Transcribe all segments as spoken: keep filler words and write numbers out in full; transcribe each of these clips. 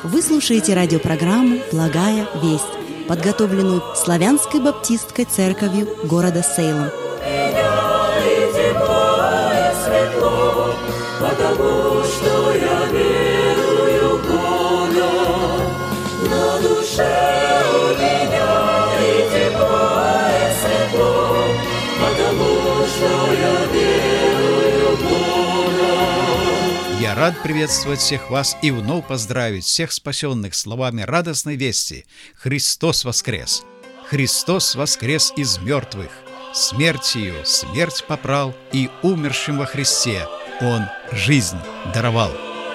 Вы слушаете радиопрограмму «Благая весть», подготовленную Славянской баптистской церковью города Сейлом. Потому что я верую в Бога, на душе у меня и тепло, и светло, потому что я верую в Бога. Я рад приветствовать всех вас и вновь поздравить всех спасенных словами радостной вести. Христос воскрес! Христос воскрес из мертвых! Смертью смерть попрал, и умершим во Христе Он жизнь даровал.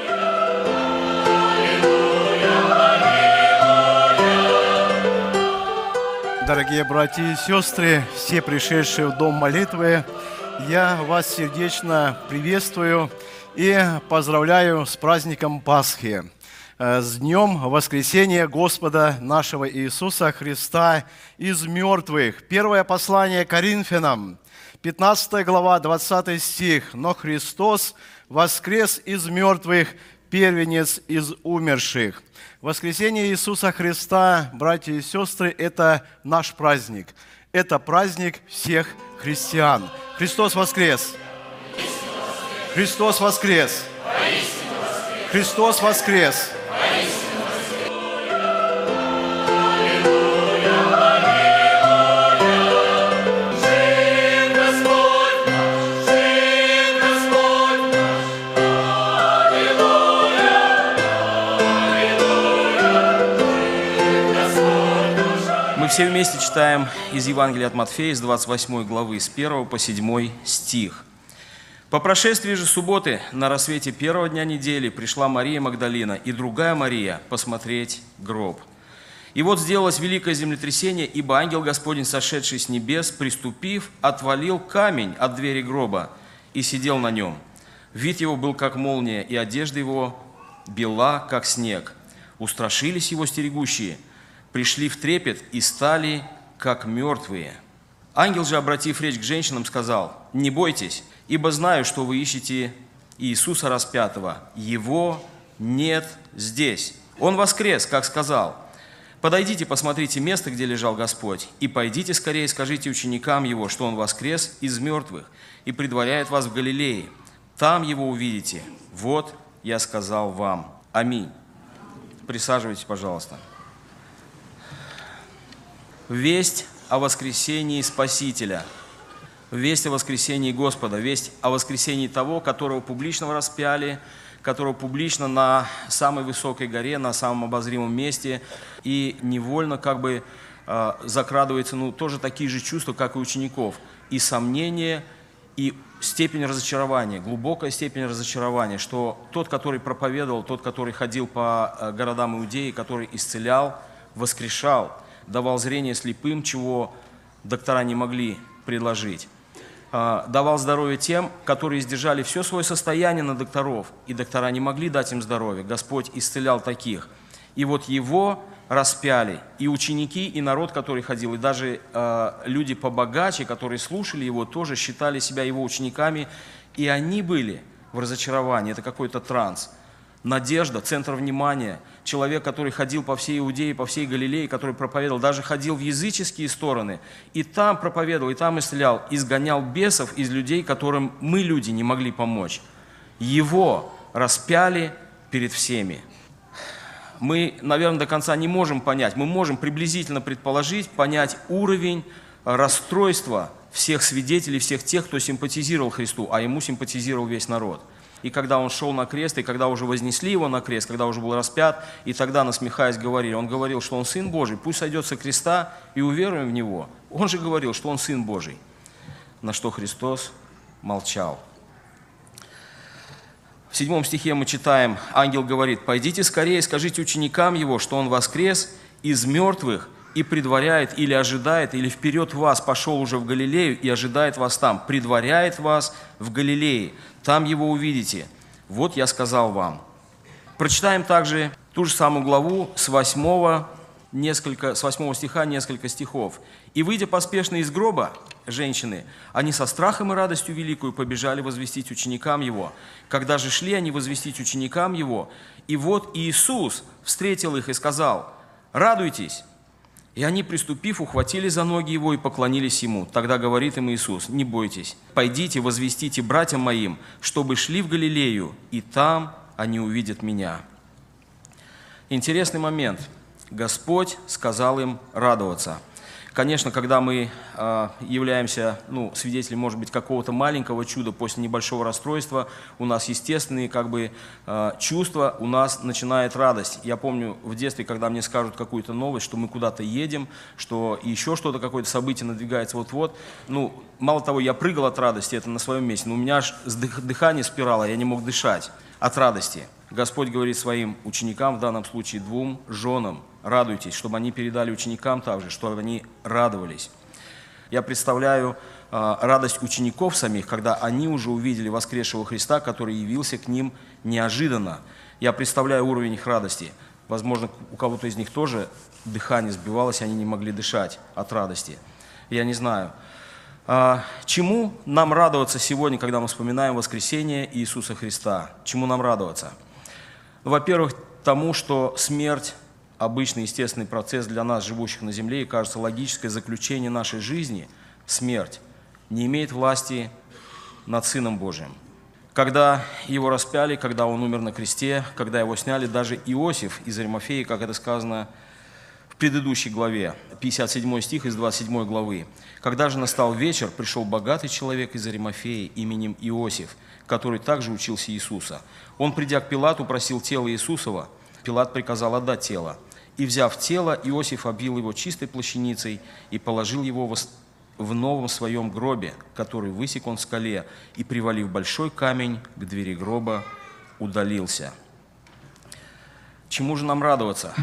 Дорогие братья и сестры, все пришедшие в дом молитвы, я вас сердечно приветствую и поздравляю с праздником Пасхи, с днем воскресения Господа нашего Иисуса Христа из мертвых. Первое послание Коринфянам, пятнадцатая глава, двадцатый стих. «Но Христос воскрес из мертвых, первенец из умерших». Воскресение Иисуса Христа, братья и сестры, это наш праздник. Это праздник всех христиан. Христос воскрес! Христос воскрес! Христос воскрес! Мы все вместе читаем из Евангелия от Матфея, из двадцать восьмой главы, с первого по седьмой стих. «По прошествии же субботы, на рассвете первого дня недели, пришла Мария Магдалина и другая Мария посмотреть гроб. И вот сделалось великое землетрясение, ибо ангел Господень, сошедший с небес, приступив, отвалил камень от двери гроба и сидел на нем. Вид его был как молния, и одежда его бела, как снег. Устрашились его стерегущие, пришли в трепет и стали, как мертвые. Ангел же, обратив речь к женщинам, сказал: не бойтесь, ибо знаю, что вы ищете Иисуса распятого. Его нет здесь. Он воскрес, как сказал. Подойдите, посмотрите место, где лежал Господь, и пойдите скорее, скажите ученикам Его, что Он воскрес из мертвых и предваряет вас в Галилее. Там Его увидите. Вот я сказал вам. Аминь». Присаживайтесь, пожалуйста. Весть о воскресении Спасителя, весть о воскресении Господа, весть о воскресении того, которого публично распяли, которого публично на самой высокой горе, на самом обозримом месте, и невольно как бы э, закрадывается, ну, тоже такие же чувства, как и учеников, и сомнение, и степень разочарования, глубокая степень разочарования, что тот, который проповедовал, тот, который ходил по городам Иудеи, который исцелял, воскрешал, давал зрение слепым, чего доктора не могли предложить, давал здоровье тем, которые издержали все свое состояние на докторов, и доктора не могли дать им здоровье. Господь исцелял таких. И вот Его распяли, и ученики, и народ, который ходил, и даже э, люди побогаче, которые слушали Его, тоже считали себя Его учениками, и они были в разочаровании. Это какой-то транс. Надежда, центр внимания, человек, который ходил по всей Иудее, по всей Галилее, который проповедовал, даже ходил в языческие стороны, и там проповедовал, и там исцелял, изгонял бесов из людей, которым мы, люди, не могли помочь. Его распяли перед всеми. Мы, наверное, до конца не можем понять, мы можем приблизительно предположить, понять уровень расстройства всех свидетелей, всех тех, кто симпатизировал Христу, а Ему симпатизировал весь народ. И когда Он шел на крест, и когда уже вознесли Его на крест, когда уже был распят, и тогда, насмехаясь, говорили, Он говорил, что Он Сын Божий, пусть сойдет со креста и уверуем в Него. Он же говорил, что Он Сын Божий, на что Христос молчал. В седьмом стихе мы читаем, ангел говорит: «Пойдите скорее, скажите ученикам Его, что Он воскрес из мертвых и предваряет или ожидает, или вперед вас пошел уже в Галилею и ожидает вас там, предваряет вас в Галилее, там Его увидите. Вот я сказал вам». Прочитаем также ту же самую главу с восьмого несколько, с восьмого стиха несколько стихов. «И, выйдя поспешно из гроба, женщины, они со страхом и радостью великую побежали возвестить ученикам Его. Когда же шли они возвестить ученикам Его, и вот Иисус встретил их и сказал: „Радуйтесь!“ И они, приступив, ухватили за ноги Его и поклонились Ему. Тогда говорит им Иисус: „Не бойтесь, пойдите, возвестите братьям моим, чтобы шли в Галилею, и там они увидят Меня“». Интересный момент. Господь сказал им радоваться. Конечно, когда мы э, являемся ну, свидетелями, может быть, какого-то маленького чуда после небольшого расстройства, у нас естественные как бы, э, чувства, у нас начинает радость. Я помню в детстве, когда мне скажут какую-то новость, что мы куда-то едем, что еще что-то, какое-то событие надвигается вот-вот. Ну, мало того, я прыгал от радости, это на своем месте, но у меня аж дыхание спирало, я не мог дышать от радости. Господь говорит своим ученикам, в данном случае двум женам: радуйтесь, чтобы они передали ученикам также, чтобы они радовались. Я представляю э, радость учеников самих, когда они уже увидели воскресшего Христа, который явился к ним неожиданно. Я представляю уровень их радости. Возможно, у кого-то из них тоже дыхание сбивалось, они не могли дышать от радости. Я не знаю. Э, чему нам радоваться сегодня, когда мы вспоминаем воскресение Иисуса Христа? Чему нам радоваться? Во-первых, тому, что смерть – обычный естественный процесс для нас, живущих на земле, и, кажется, логическое заключение нашей жизни – смерть не имеет власти над Сыном Божиим. Когда Его распяли, когда Он умер на кресте, когда Его сняли, даже Иосиф из Аримафеи, как это сказано в предыдущей главе, пятьдесят седьмой стих из двадцать седьмой главы. «Когда же настал вечер, пришел богатый человек из Аримафеи именем Иосиф, который также учился Иисуса. Он, придя к Пилату, просил тело Иисусова. Пилат приказал отдать тело. И, взяв тело, Иосиф обвил его чистой плащаницей и положил его в новом своем гробе, который высек он в скале, и, привалив большой камень к двери гроба, удалился». Чему же нам радоваться?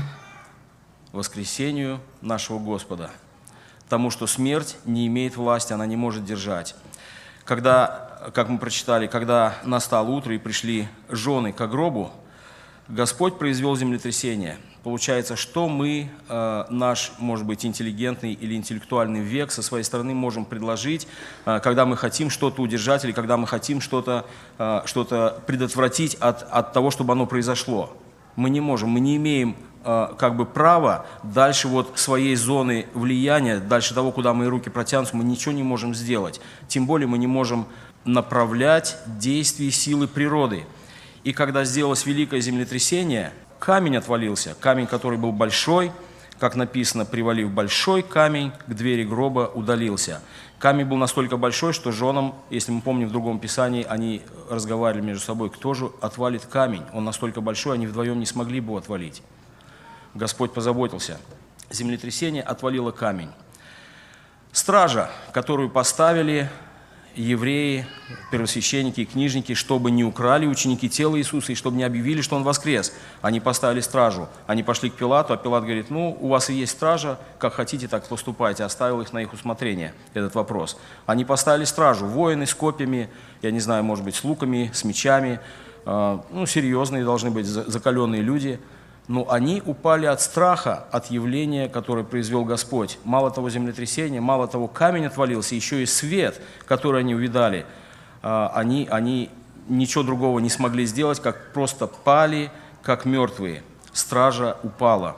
Воскресению нашего Господа. Тому, что смерть не имеет власти, она не может держать. Когда, как мы прочитали, когда настало утро и пришли жены к гробу, Господь произвел землетрясение. Получается, что мы, э, наш, может быть, интеллигентный или интеллектуальный век со своей стороны можем предложить, э, когда мы хотим что-то удержать или когда мы хотим что-то э, что-то предотвратить от, от того, чтобы оно произошло. Мы не можем, мы не имеем э, как бы права дальше вот своей зоны влияния, дальше того, куда мои руки протянутся, мы ничего не можем сделать. Тем более мы не можем направлять действия силы природы. И когда сделалось великое землетрясение, камень отвалился, камень, который был большой, как написано, привалив большой камень, к двери гроба удалился. Камень был настолько большой, что женам, если мы помним в другом писании, они разговаривали между собой, кто же отвалит камень. Он настолько большой, они вдвоем не смогли бы его отвалить. Господь позаботился. Землетрясение отвалило камень. Стража, которую поставили евреи, первосвященники и книжники, чтобы не украли ученики тело Иисуса и чтобы не объявили, что Он воскрес. Они поставили стражу. Они пошли к Пилату, а Пилат говорит: ну, у вас и есть стража, как хотите, так поступайте. Оставил их на их усмотрение, этот вопрос. Они поставили стражу, воины с копьями, я не знаю, может быть, с луками, с мечами. Ну, серьезные должны быть, закаленные люди. Но они упали от страха, от явления, которое произвел Господь. Мало того землетрясения, мало того камень отвалился, еще и свет, который они увидали. Они, они ничего другого не смогли сделать, как просто пали, как мертвые. Стража упала,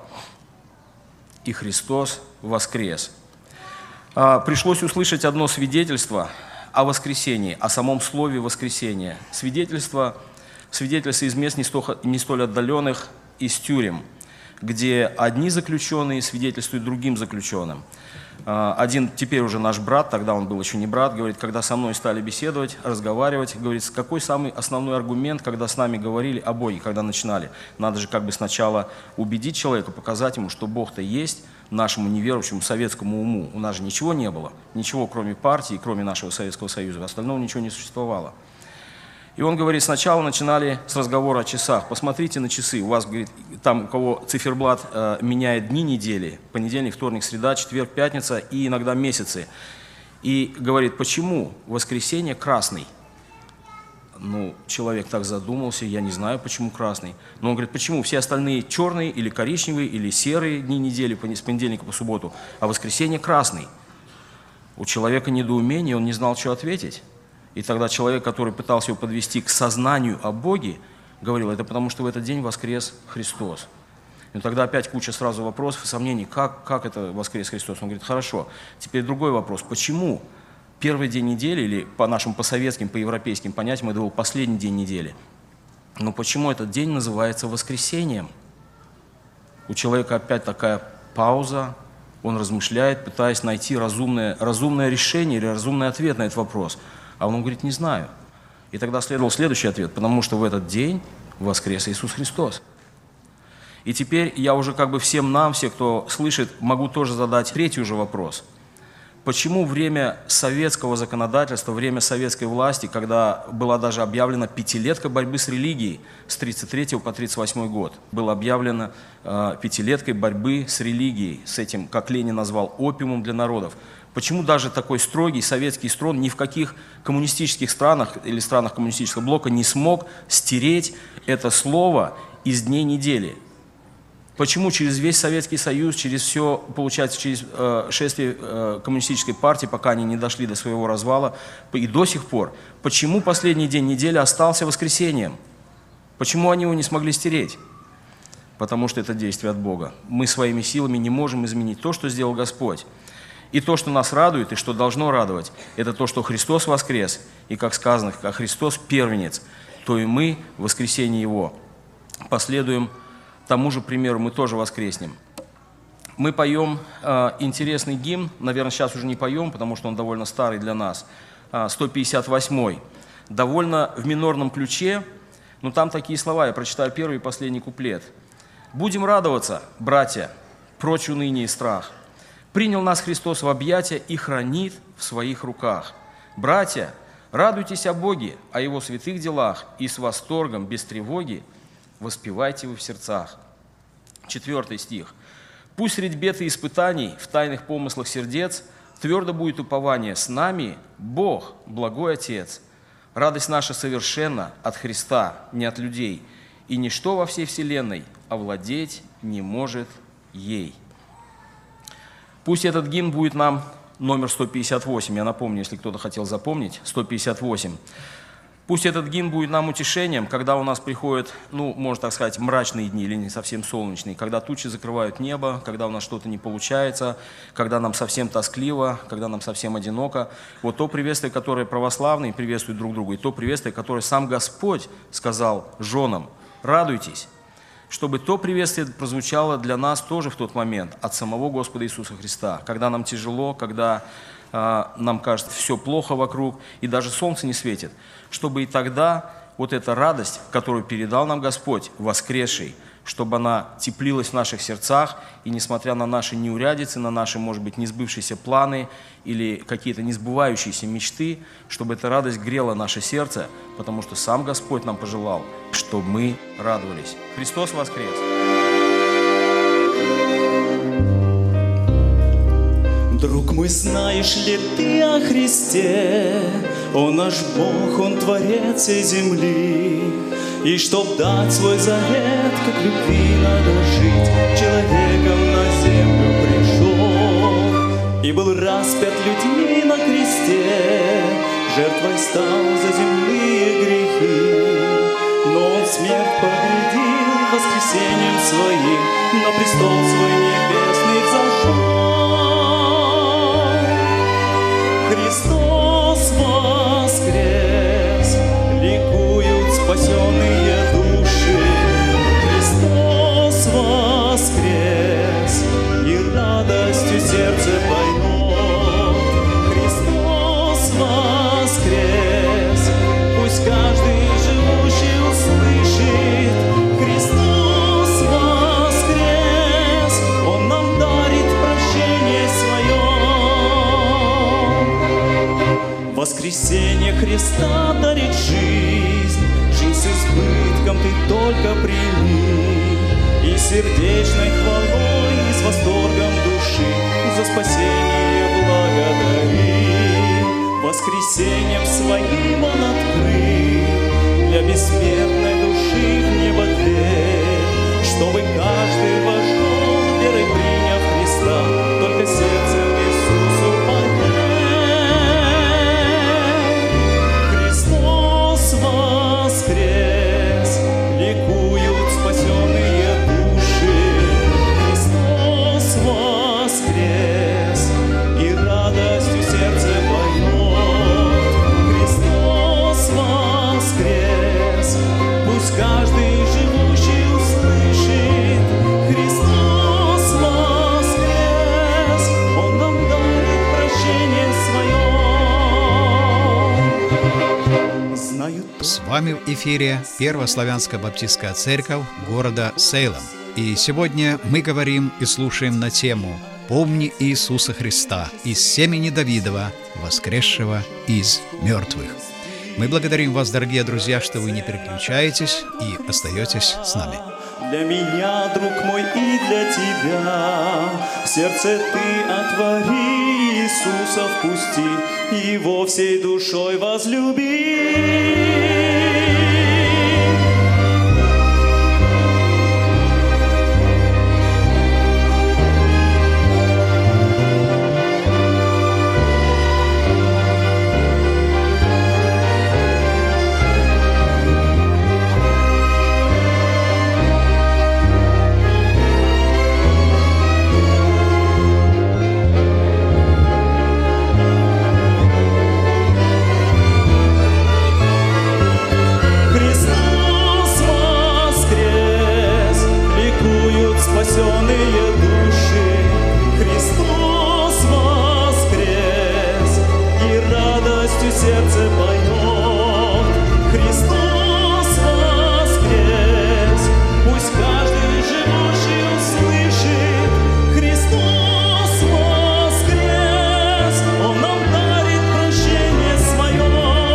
и Христос воскрес. Пришлось услышать одно свидетельство о воскресении, о самом слове воскресения. Свидетельство, свидетельство из мест не столь, не столь отдаленных, из тюрем, где одни заключенные свидетельствуют другим заключенным. Один теперь уже наш брат, тогда он был еще не брат, говорит, когда со мной стали беседовать, разговаривать, говорит, какой самый основной аргумент, когда с нами говорили о Боге, когда начинали. Надо же как бы сначала убедить человека, показать ему, что Бог-то есть, нашему неверующему советскому уму. У нас же ничего не было, ничего кроме партии, кроме нашего Советского Союза, остального ничего не существовало. И он говорит, сначала начинали с разговора о часах. Посмотрите на часы. У вас, говорит, там у кого циферблат э, меняет дни недели, понедельник, вторник, среда, четверг, пятница и иногда месяцы. И говорит, почему воскресенье красный? ну, человек так задумался, я не знаю, почему красный. Но он говорит, почему? Все остальные черные или коричневые, или серые дни недели, с понедельника по субботу, а воскресенье красный. У человека недоумение, он не знал, что ответить. И тогда человек, который пытался его подвести к сознанию о Боге, говорил, это потому, что в этот день воскрес Христос. И тогда опять куча сразу вопросов и сомнений, как, как это воскрес Христос. Он говорит, хорошо, теперь другой вопрос, почему первый день недели, или по нашим, по советским, по европейским понятиям, это был последний день недели, но почему этот день называется воскресением? У человека опять такая пауза, он размышляет, пытаясь найти разумное, разумное решение или разумный ответ на этот вопрос. А он говорит, не знаю. И тогда следовал следующий ответ, потому что в этот день воскрес Иисус Христос. И теперь я уже как бы всем нам, все, кто слышит, могу тоже задать третий уже вопрос. Почему время советского законодательства, время советской власти, когда была даже объявлена пятилетка борьбы с религией с тридцать третьего по тридцать восьмой год, было объявлено э, пятилеткой борьбы с религией, с этим, как Ленин назвал, опиумом для народов? Почему даже такой строгий советский строй ни в каких коммунистических странах или странах коммунистического блока не смог стереть это слово из дней недели? Почему через весь Советский Союз, через все, получается, через э, шествие э, коммунистической партии, пока они не дошли до своего развала, и до сих пор, почему последний день недели остался воскресеньем? Почему они его не смогли стереть? Потому что это действие от Бога. Мы своими силами не можем изменить то, что сделал Господь. И то, что нас радует, и что должно радовать, это то, что Христос воскрес, и, как сказано, как Христос первенец, то и мы в воскресенье Его последуем тому же примеру, мы тоже воскреснем. Мы поем э, интересный гимн, наверное, сейчас уже не поем, потому что он довольно старый для нас, э, сто пятьдесят восьмой, довольно в минорном ключе, но там такие слова, я прочитаю первый и последний куплет. «Будем радоваться, братья, прочь уныние и страх. Принял нас Христос в объятия и хранит в своих руках. Братья, радуйтесь о Боге, о Его святых делах, и с восторгом, без тревоги, воспевайте его в сердцах». Четвертый стих. «Пусть средь бед и испытаний в тайных помыслах сердец твердо будет упование с нами Бог, благой Отец. Радость наша совершенна от Христа, не от людей, и ничто во всей вселенной овладеть не может ей». Пусть этот гимн будет нам номер сто пятьдесят восемь, я напомню, если кто-то хотел запомнить, сто пятьдесят восемь. Пусть этот гимн будет нам утешением, когда у нас приходят, ну, можно так сказать, мрачные дни или не совсем солнечные, когда тучи закрывают небо, когда у нас что-то не получается, когда нам совсем тоскливо, когда нам совсем одиноко. Вот то приветствие, которое православные приветствуют друг друга, и то приветствие, которое сам Господь сказал женам: радуйтесь, чтобы то приветствие прозвучало для нас тоже в тот момент от самого Господа Иисуса Христа, когда нам тяжело, когда э, нам кажется все плохо вокруг, и даже солнце не светит, чтобы и тогда вот эта радость, которую передал нам Господь, воскресший, чтобы она теплилась в наших сердцах, и несмотря на наши неурядицы, на наши, может быть, несбывшиеся планы или какие-то несбывающиеся мечты, чтобы эта радость грела наше сердце, потому что сам Господь нам пожелал, чтобы мы радовались. Христос воскрес! Друг мой, знаешь ли ты о Христе? Он наш Бог, Он творец всей земли. И чтоб дать свой завет, как любви надо жить, человеком на землю пришел. И был распят людьми на кресте, жертвой стал за земные грехи. Но Он смерть победил воскресением своим, на престол свой небесный взошел. Христос воскрес, ликуют спасенные души. Христос воскрес, и радостью сердце поет. Христос воскрес, пусть каждый живущий услышит. Христос воскрес, Он нам дарит прощение свое. Воскресение Христа дарит жизнь, жизнь с избытком ты только прими, и сердечной хвалой, и с восторгом души за спасение благодари. Воскресением своим Он открыл эфире Первая славянская баптистская церковь города Сейлом. И сегодня мы говорим и слушаем на тему «Помни Иисуса Христа из семени Давидова, воскресшего из мертвых». Мы благодарим вас, дорогие друзья, что вы не переключаетесь и остаетесь с нами. Для меня, друг мой, и для тебя в сердце ты отвори, Иисуса впусти, Его всей душой возлюби. Спасенные души, Христос воскрес, и радостью сердце поет. Христос воскрес, пусть каждый живущий услышит. Христос воскрес, Он нам дарит прощение свое.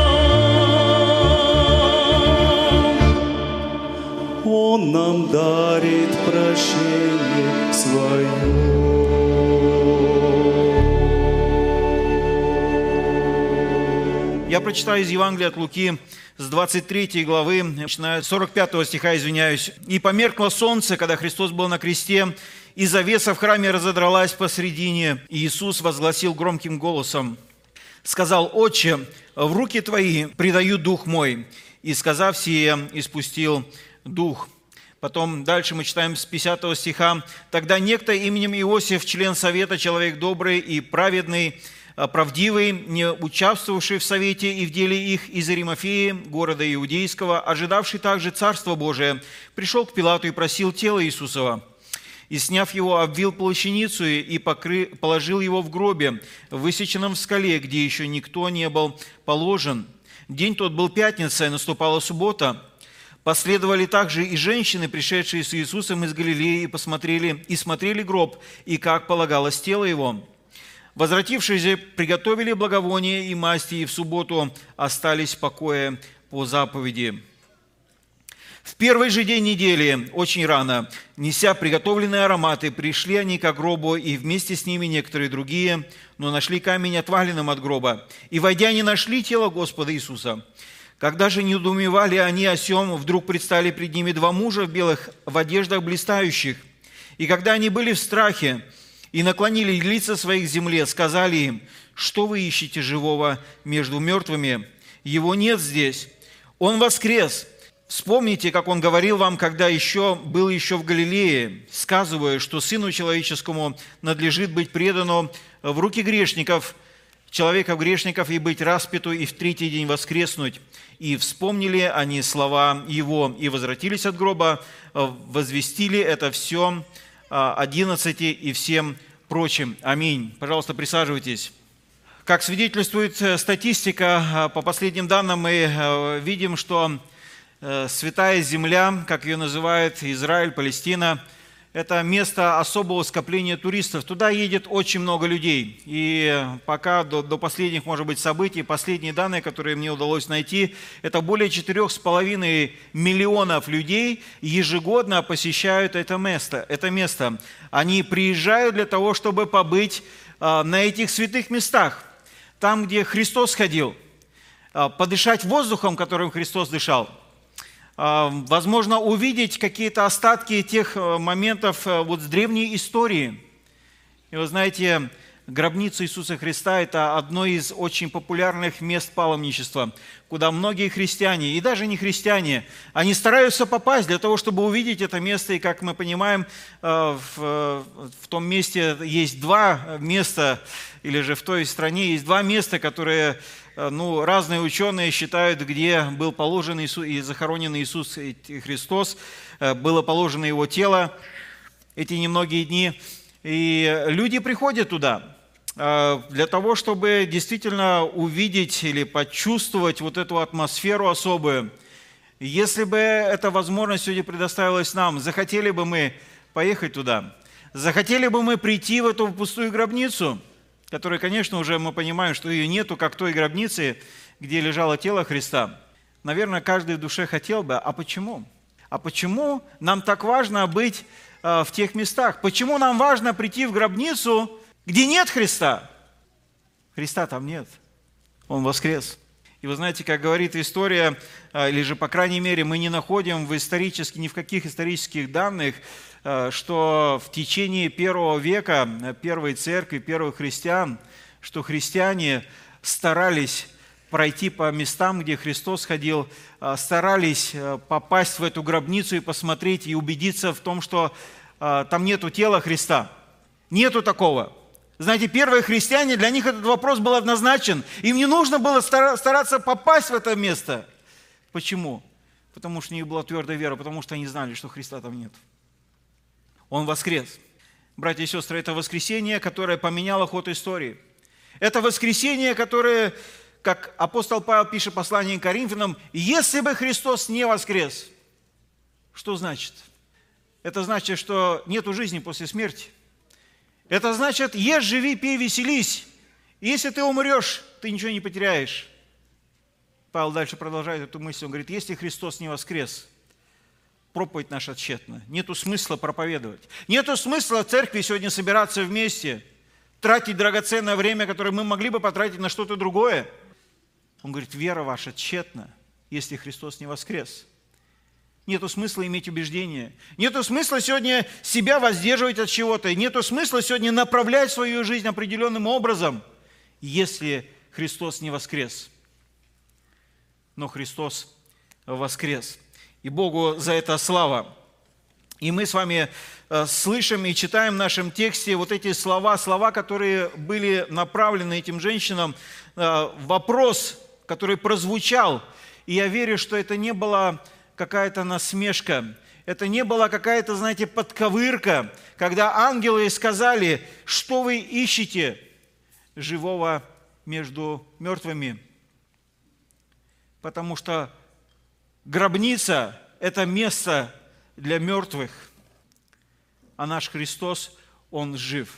Он нам дарит прощение свое. Я прочитаю из Евангелия от Луки с двадцать третьей главы, начиная с сорок пятого стиха, извиняюсь. «И померкло солнце, когда Христос был на кресте, и завеса в храме разодралась посредине, и Иисус возгласил громким голосом, сказал: Отче, в руки Твои предаю дух мой. И, сказав сие, испустил дух». Потом дальше мы читаем с пятидесятого стиха. «Тогда некто именем Иосиф, член совета, человек добрый и праведный, правдивый, не участвовавший в совете и в деле их, из Аримафеи, города Иудейского, ожидавший также Царства Божия, пришел к Пилату и просил тело Иисусова. И, сняв его, обвил плащаницу и покры... положил его в гробе, высеченном в скале, где еще никто не был положен. День тот был пятница, и наступала суббота. Последовали также и женщины, пришедшие с Иисусом из Галилеи, и посмотрели, и смотрели гроб, и как полагалось тело его. Возвратившись же, приготовили благовония и масти, и в субботу остались в покое по заповеди». В первый же день недели, очень рано, неся приготовленные ароматы, пришли они к гробу, и вместе с ними некоторые другие, но нашли камень отваленным от гроба. И, войдя, не нашли тело Господа Иисуса. Когда же недоумевали они о сем, вдруг предстали пред ними два мужа в белых, в одеждах блистающих. И когда они были в страхе и наклонили лица своих к земле, сказали им: что вы ищете живого между мертвыми? Его нет здесь. Он воскрес. Вспомните, как он говорил вам, когда еще был еще в Галилее, сказывая, что Сыну Человеческому надлежит быть предану в руки грешников, человеков грешников, и быть распяту, и в третий день воскреснуть. И вспомнили они слова его, и возвратились от гроба, возвестили это все одиннадцати и всем прочим. Аминь. Пожалуйста, присаживайтесь. Как свидетельствует статистика, по последним данным мы видим, что Святая Земля, как ее называют Израиль, Палестина, это место особого скопления туристов. Туда едет очень много людей. И пока до, до последних, может быть, событий, последние данные, которые мне удалось найти, это более четырех с половиной миллионов людей ежегодно посещают это место. Это место. Они приезжают для того, чтобы побыть а, на этих святых местах, там, где Христос ходил, а, подышать воздухом, которым Христос дышал. Возможно, увидеть какие-то остатки тех моментов вот с древней истории. И вы знаете, гробница Иисуса Христа – это одно из очень популярных мест паломничества, куда многие христиане, и даже не христиане, они стараются попасть для того, чтобы увидеть это место. И, как мы понимаем, в, в том месте есть два места, или же в той стране есть два места, которые... Ну, разные ученые считают, где был положен Иисус, и захоронен Иисус Христос, было положено Его тело эти немногие дни. И люди приходят туда для того, чтобы действительно увидеть или почувствовать вот эту атмосферу особую. Если бы эта возможность сегодня предоставилась нам, захотели бы мы поехать туда? Захотели бы мы прийти в эту пустую гробницу, которая, конечно, уже мы понимаем, что ее нету, как той гробницы, где лежало тело Христа? Наверное, каждый в душе хотел бы. А почему? А почему нам так важно быть э, в тех местах? Почему нам важно прийти в гробницу, где нет Христа? Христа там нет. Он воскрес. И вы знаете, как говорит история, или же, по крайней мере, мы не находим в исторически, ни в каких исторических данных, что в течение первого века, первой церкви, первых христиан, что христиане старались пройти по местам, где Христос ходил, старались попасть в эту гробницу и посмотреть, и убедиться в том, что там нету тела Христа. Нету такого. Знаете, первые христиане, для них этот вопрос был однозначен. Им не нужно было стараться попасть в это место. Почему? Потому что у них была твердая вера, потому что они знали, что Христа там нет. Он воскрес. Братья и сестры, это воскресение, которое поменяло ход истории. Это воскресение, которое, как апостол Павел пишет в послании к Коринфянам, если бы Христос не воскрес, что значит? Это значит, что нету жизни после смерти. Это значит, ешь, живи, пей, веселись. Если ты умрешь, ты ничего не потеряешь. Павел дальше продолжает эту мысль. Он говорит, если Христос не воскрес, проповедь наша тщетна. Нету смысла проповедовать. Нету смысла в церкви сегодня собираться вместе, тратить драгоценное время, которое мы могли бы потратить на что-то другое. Он говорит, вера ваша тщетна, если Христос не воскрес. Нету смысла иметь убеждения. Нету смысла сегодня себя воздерживать от чего-то. Нету смысла сегодня направлять свою жизнь определенным образом, если Христос не воскрес. Но Христос воскрес. И Богу за это слава. И мы с вами слышим и читаем в нашем тексте вот эти слова, слова, которые были направлены этим женщинам, вопрос, который прозвучал. И я верю, что это не было какая-то насмешка. Это не была какая-то, знаете, подковырка, когда ангелы сказали, что вы ищете живого между мертвыми. Потому что гробница – это место для мертвых, а наш Христос, Он жив.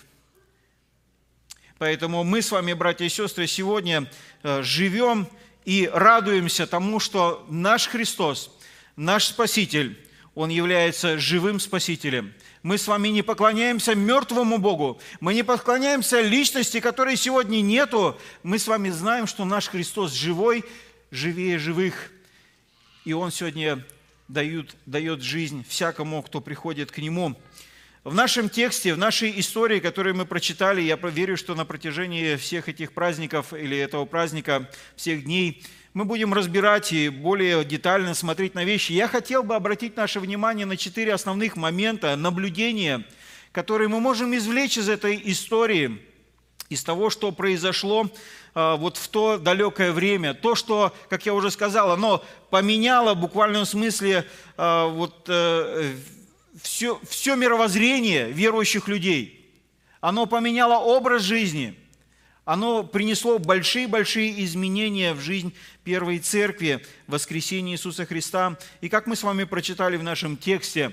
Поэтому мы с вами, братья и сестры, сегодня живем и радуемся тому, что наш Христос, наш Спаситель, Он является живым Спасителем. Мы с вами не поклоняемся мертвому Богу, мы не поклоняемся личности, которой сегодня нету. Мы с вами знаем, что наш Христос живой, живее живых. И Он сегодня дает, дает жизнь всякому, кто приходит к Нему. В нашем тексте, в нашей истории, которую мы прочитали, я верю, что на протяжении всех этих праздников или этого праздника, всех дней, мы будем разбирать и более детально смотреть на вещи. Я хотел бы обратить наше внимание на четыре основных момента наблюдения, которые мы можем извлечь из этой истории, из того, что произошло а, вот в то далекое время. То, что, как я уже сказал, оно поменяло в буквальном смысле а, вот, а, все, все мировоззрение верующих людей. Оно поменяло образ жизни. Оно принесло большие-большие изменения в жизнь первой церкви, в воскресении Иисуса Христа. И как мы с вами прочитали в нашем тексте,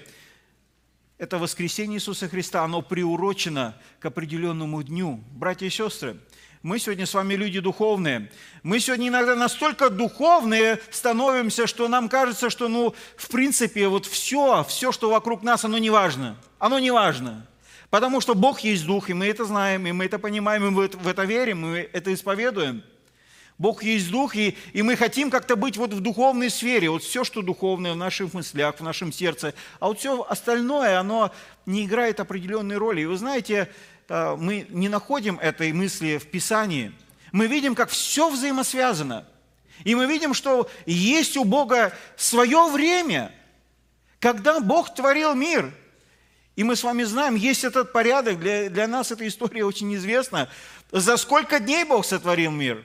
это воскресение Иисуса Христа, оно приурочено к определенному дню. Братья и сестры, мы сегодня с вами люди духовные. Мы сегодня иногда настолько духовные становимся, что нам кажется, что, ну, в принципе, вот все, все, что вокруг нас, оно не важно. Оно не важно. Потому что Бог есть Дух, и мы это знаем, и мы это понимаем, и мы в это верим, мы это исповедуем. Бог есть Дух, и, и мы хотим как-то быть вот в духовной сфере. Вот все, что духовное в наших мыслях, в нашем сердце. А вот все остальное, оно не играет определенной роли. И вы знаете, мы не находим этой мысли в Писании. Мы видим, как все взаимосвязано. И мы видим, что есть у Бога свое время, когда Бог творил мир. И мы с вами знаем, есть этот порядок, для, для нас эта история очень известна. За сколько дней Бог сотворил мир?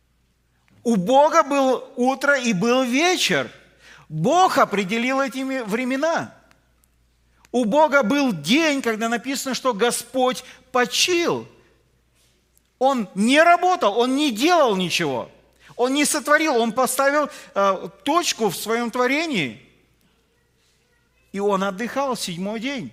У Бога было утро и был вечер. Бог определил эти времена. У Бога был день, когда написано, что Господь почил. Он не работал, Он не делал ничего. Он не сотворил, Он поставил э, точку в своем творении. И Он отдыхал седьмой день.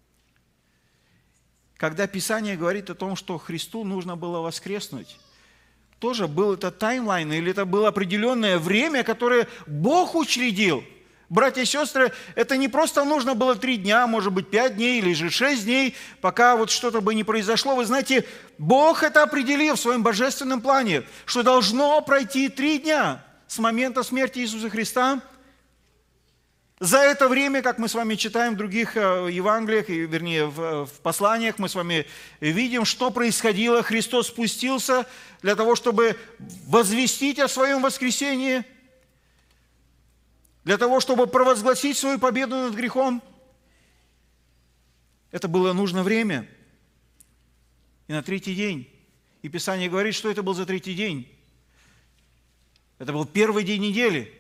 Когда Писание говорит о том, что Христу нужно было воскреснуть, тоже был это таймлайн, или это было определенное время, которое Бог учредил. Братья и сестры, это не просто нужно было три дня, может быть, пять дней или же шесть дней, пока вот что-то бы не произошло. Вы знаете, Бог это определил в своем божественном плане, что должно пройти три дня с момента смерти Иисуса Христа. За это время, как мы с вами читаем в других Евангелиях, вернее, в посланиях, мы с вами видим, что происходило. Христос спустился для того, чтобы возвестить о своем воскресении, для того, чтобы провозгласить свою победу над грехом. Это было нужно время. И на третий день. И Писание говорит, что это был за третий день. Это был первый день недели.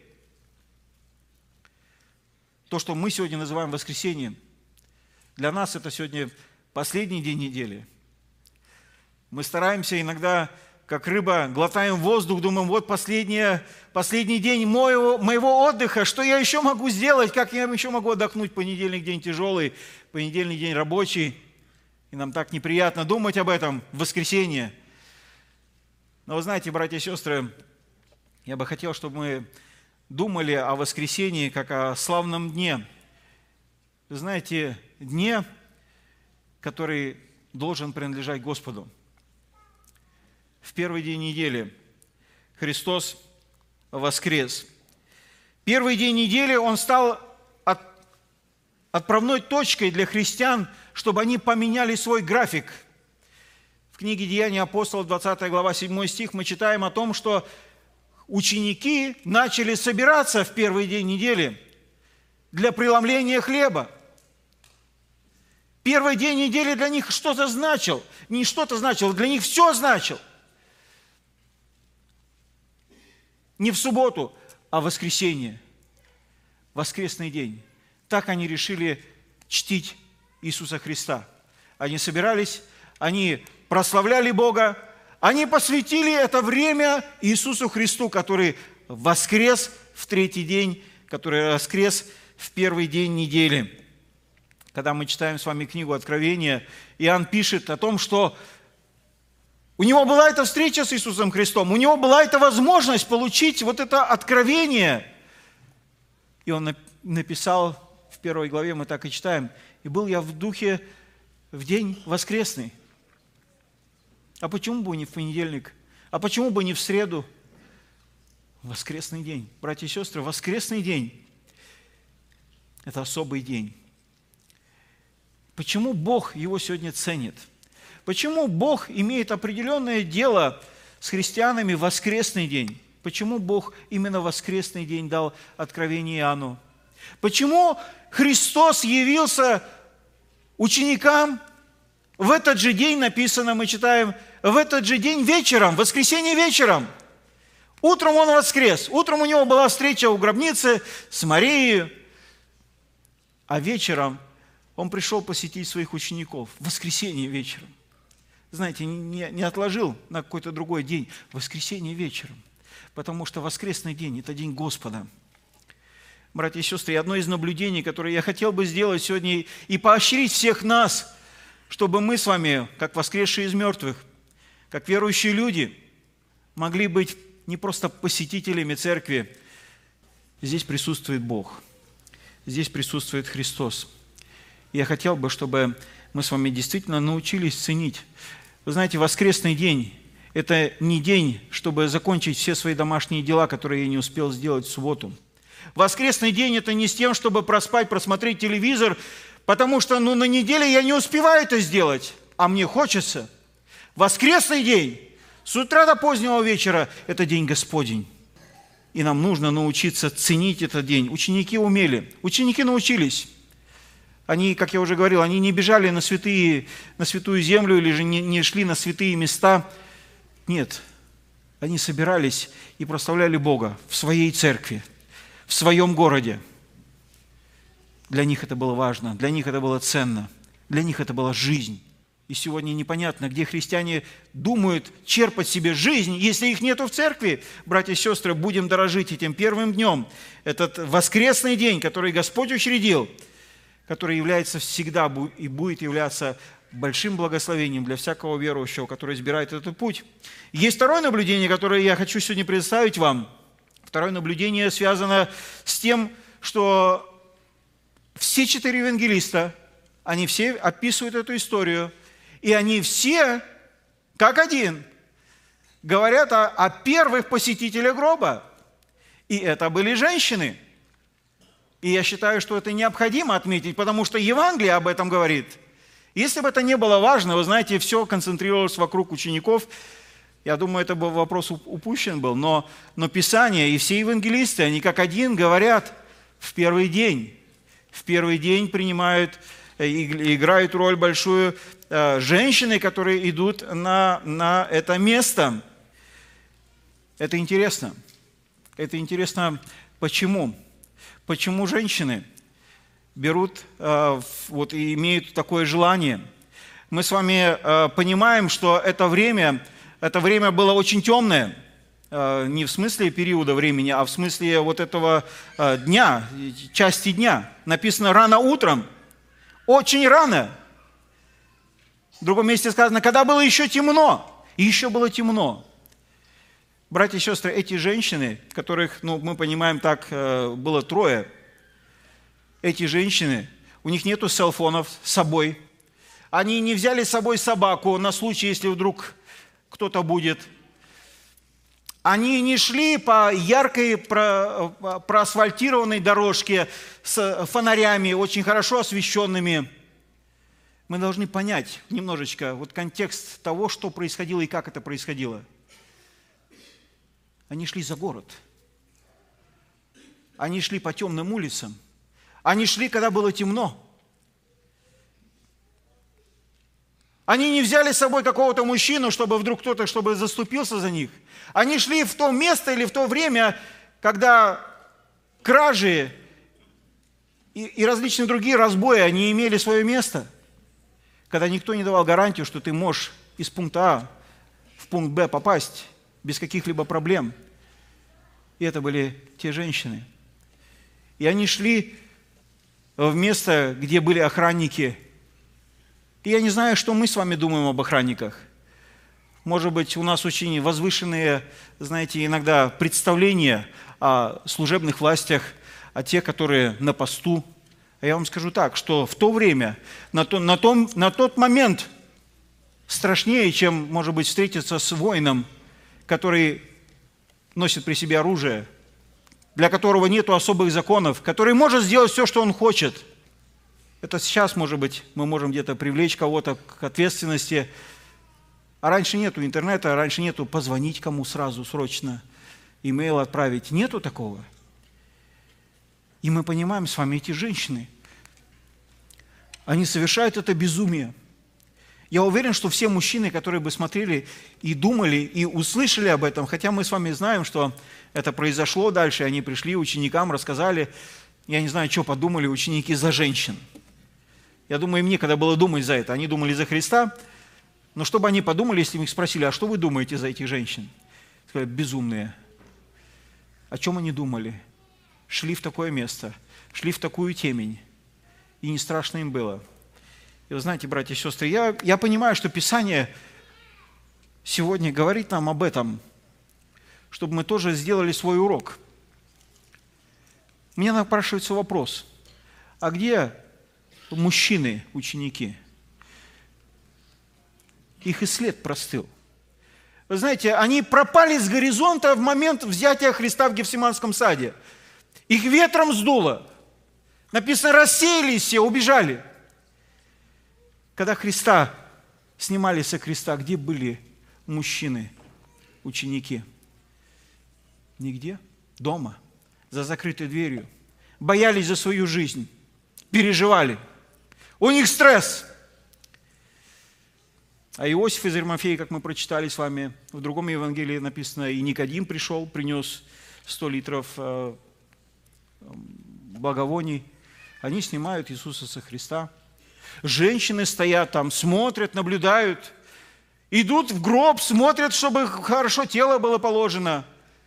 То, что мы сегодня называем воскресением, для нас это сегодня последний день недели. Мы стараемся иногда, как рыба, глотаем воздух, думаем, вот последний, последний день моего, моего отдыха, что я еще могу сделать, как я еще могу отдохнуть, понедельник день тяжелый, понедельник день рабочий, и нам так неприятно думать об этом в воскресенье. Но вы знаете, братья и сестры, я бы хотел, чтобы мы думали о воскресении как о славном дне. Вы знаете, дне, который должен принадлежать Господу. В первый день недели Христос воскрес. Первый день недели Он стал от, отправной точкой для христиан, чтобы они поменяли свой график. В книге «Деяния апостолов», двадцатая глава, седьмой стих, мы читаем о том, что ученики начали собираться в первый день недели для преломления хлеба. Первый день недели для них что-то значил. Не что-то значило, для них все значил. Не в субботу, а в воскресенье. Воскресный день. Так они решили чтить Иисуса Христа. Они собирались, они прославляли Бога, они посвятили это время Иисусу Христу, который воскрес в третий день, который воскрес в первый день недели. Когда мы читаем с вами книгу Откровения, Иоанн пишет о том, что у него была эта встреча с Иисусом Христом, у него была эта возможность получить вот это откровение. И он написал в первой главе, мы так и читаем, «И был я в духе в день воскресный». А почему бы не в понедельник? А почему бы не в среду? Воскресный день. Братья и сестры, воскресный день – это особый день. Почему Бог его сегодня ценит? Почему Бог имеет определенное дело с христианами в воскресный день? Почему Бог именно в воскресный день дал откровение Иоанну? Почему Христос явился ученикам в этот же день, написано, мы читаем, в этот же день вечером, в воскресенье вечером? Утром Он воскрес, утром у Него была встреча у гробницы с Марией, а вечером Он пришел посетить своих учеников, в воскресенье вечером. Знаете, не, не отложил на какой-то другой день, в воскресенье вечером, потому что воскресный день – это день Господа. Братья и сестры, одно из наблюдений, которое я хотел бы сделать сегодня и поощрить всех нас, чтобы мы с вами, как воскресшие из мертвых, как верующие люди, могли быть не просто посетителями церкви. Здесь присутствует Бог, здесь присутствует Христос. И я хотел бы, чтобы мы с вами действительно научились ценить. Вы знаете, воскресный день – это не день, чтобы закончить все свои домашние дела, которые я не успел сделать в субботу. Воскресный день – это не с тем, чтобы проспать, просмотреть телевизор, потому что ну, на неделе я не успеваю это сделать, а мне хочется. Воскресный день, с утра до позднего вечера – это день Господень. И нам нужно научиться ценить этот день. Ученики умели, ученики научились. Они, как я уже говорил, они не бежали на, святые, на святую землю или же не, не шли на святые места. Нет, они собирались и прославляли Бога в своей церкви, в своем городе. Для них это было важно, для них это было ценно, для них это была жизнь. И сегодня непонятно, где христиане думают черпать себе жизнь, если их нету в церкви. Братья и сестры, будем дорожить этим первым днем. Этот воскресный день, который Господь учредил, который является всегда и будет являться большим благословением для всякого верующего, который избирает этот путь. Есть второе наблюдение, которое я хочу сегодня представить вам. Второе наблюдение связано с тем, что все четыре евангелиста, они все описывают эту историю, и они все, как один, говорят о, о первых посетителях гроба. И это были женщины. И я считаю, что это необходимо отметить, потому что Евангелие об этом говорит. Если бы это не было важно, вы знаете, все концентрировалось вокруг учеников, я думаю, это бы вопрос упущен был, но, но Писание и все евангелисты, они как один говорят в первый день. В первый день принимают, играют роль большую женщины, которые идут на, на это место. Это интересно. Это интересно, почему? Почему женщины берут вот, и имеют такое желание? Мы с вами понимаем, что это время, это время было очень темное. Не в смысле периода времени, а в смысле вот этого дня, части дня. Написано рано утром, очень рано. В другом месте сказано, когда было еще темно, и еще было темно. Братья и сестры, эти женщины, которых, ну, мы понимаем, так было трое, эти женщины, у них нету селфонов с собой. Они не взяли с собой собаку на случай, если вдруг кто-то будет. Они не шли по яркой проасфальтированной дорожке с фонарями, очень хорошо освещенными. Мы должны понять немножечко вот контекст того, что происходило и как это происходило. Они шли за город. Они шли по темным улицам. Они шли, когда было темно. Они не взяли с собой какого-то мужчину, чтобы вдруг кто-то чтобы заступился за них. Они шли в то место или в то время, когда кражи и, и различные другие разбои, они имели свое место. Когда никто не давал гарантию, что ты можешь из пункта А в пункт Б попасть без каких-либо проблем. И это были те женщины. И они шли в место, где были охранники. И я не знаю, что мы с вами думаем об охранниках. Может быть, у нас очень возвышенные, знаете, иногда представления о служебных властях, о тех, которые на посту. А я вам скажу так, что в то время, на, то, на, том, на тот момент страшнее, чем, может быть, встретиться с воином, который носит при себе оружие, для которого нет особых законов, который может сделать все, что он хочет. Это сейчас, может быть, мы можем где-то привлечь кого-то к ответственности. А раньше нету интернета, раньше нету позвонить кому сразу, срочно, имейл отправить. Нету такого. И мы понимаем с вами, эти женщины, они совершают это безумие. Я уверен, что все мужчины, которые бы смотрели и думали, и услышали об этом, хотя мы с вами знаем, что это произошло дальше, они пришли ученикам, рассказали, я не знаю, что подумали ученики за женщин. Я думаю, им некогда было думать за это. Они думали за Христа, но что бы они подумали, если их спросили, а что вы думаете за этих женщин? Сказали, безумные. О чем они думали? Шли в такое место, шли в такую темень, и не страшно им было. И вы знаете, братья и сестры, я, я понимаю, что Писание сегодня говорит нам об этом, чтобы мы тоже сделали свой урок. Мне напрашивается вопрос, а где мужчины, ученики? Их и след простыл. Вы знаете, они пропали с горизонта в момент взятия Христа в Гефсиманском саде. Их ветром сдуло. Написано, рассеялись все, убежали. Когда Христа снимали со креста, где были мужчины, ученики? Нигде. Дома, за закрытой дверью. Боялись за свою жизнь, переживали. У них стресс. А Иосиф из Аримафеи, как мы прочитали с вами, в другом Евангелии написано, и Никодим пришел, принес сто литров благовоний. Они снимают Иисуса со Христа. Женщины стоят там, смотрят, наблюдают. Идут в гроб, смотрят, чтобы хорошо тело было положено.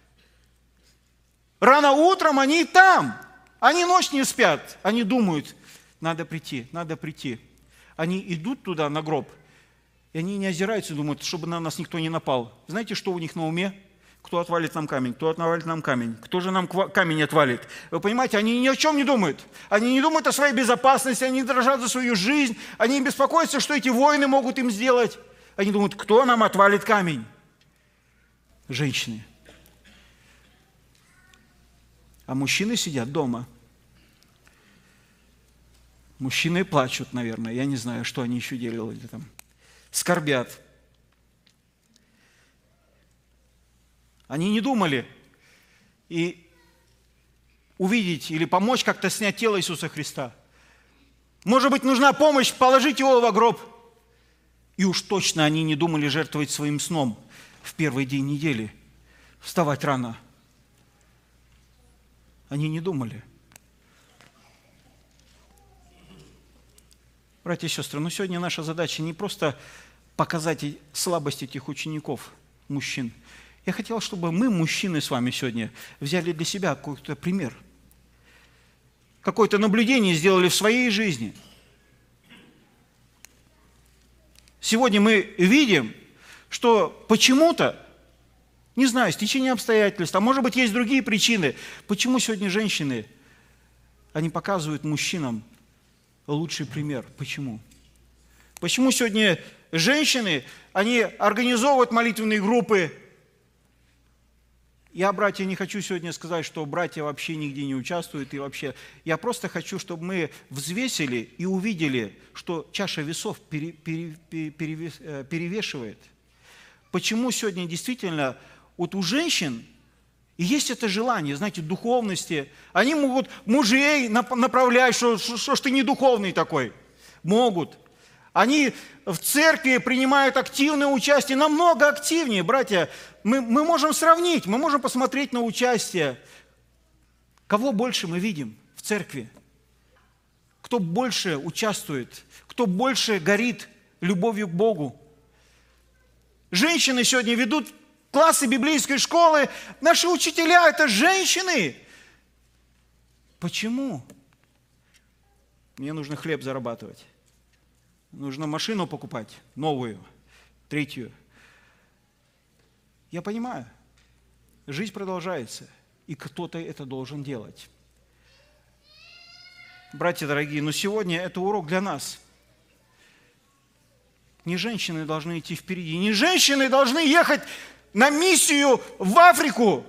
Рано утром они там. Они ночь не спят. Они думают, надо прийти, надо прийти. Они идут туда, на гроб, и они не озираются, думают, чтобы на нас никто не напал. Знаете, что у них на уме? Кто отвалит нам камень? Кто отвалит нам камень? Кто же нам камень отвалит? Вы понимаете, они ни о чем не думают. Они не думают о своей безопасности, они дрожат за свою жизнь, они беспокоятся, что эти воины могут им сделать. Они думают, кто нам отвалит камень? Женщины. А мужчины сидят дома. Мужчины плачут, наверное. Я не знаю, что они еще делали там. Скорбят. Они не думали и увидеть или помочь как-то снять тело Иисуса Христа. Может быть, нужна помощь, положить его во гроб. И уж точно они не думали жертвовать своим сном в первый день недели, вставать рано. Они не думали. Братья и сестры, но сегодня наша задача не просто показать слабость этих учеников, мужчин. Я хотел, чтобы мы, мужчины, с вами сегодня взяли для себя какой-то пример. Какое-то наблюдение сделали в своей жизни. Сегодня мы видим, что почему-то, не знаю, стечение обстоятельств, а может быть, есть другие причины, почему сегодня женщины, они показывают мужчинам лучший пример. Почему? Почему сегодня женщины, они организовывают молитвенные группы? Я, братья, не хочу сегодня сказать, что братья вообще нигде не участвуют и вообще. Я просто хочу, чтобы мы взвесили и увидели, что чаша весов пере, пере, пере, перевешивает. Почему сегодня действительно вот у женщин есть это желание, знаете, духовности. Они могут мужей направлять, что, что ж ты не духовный такой. Могут. Они в церкви принимают активное участие, намного активнее, братья. Мы, мы можем сравнить, мы можем посмотреть на участие. Кого больше мы видим в церкви? Кто больше участвует? Кто больше горит любовью к Богу? Женщины сегодня ведут классы библейской школы. Наши учителя – это женщины. Почему? Мне нужно хлеб зарабатывать. Нужно машину покупать, новую, третью. Я понимаю, жизнь продолжается, и кто-то это должен делать. Братья дорогие, но сегодня это урок для нас. Не женщины должны идти впереди, не женщины должны ехать на миссию в Африку.